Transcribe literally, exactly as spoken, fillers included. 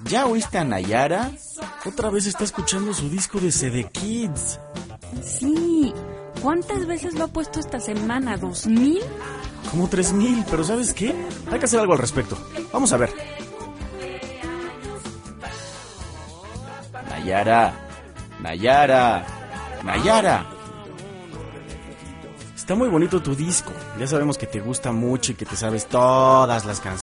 ¿Ya oíste a Nayara? Otra vez está escuchando su disco de C D Kids. Sí. ¿Cuántas veces lo ha puesto esta semana? ¿Dos mil? Como tres mil, pero ¿sabes qué? Hay que hacer algo al respecto. Vamos a ver. Nayara, Nayara, Nayara. Está muy bonito tu disco. Ya sabemos que te gusta mucho y que te sabes todas las canciones.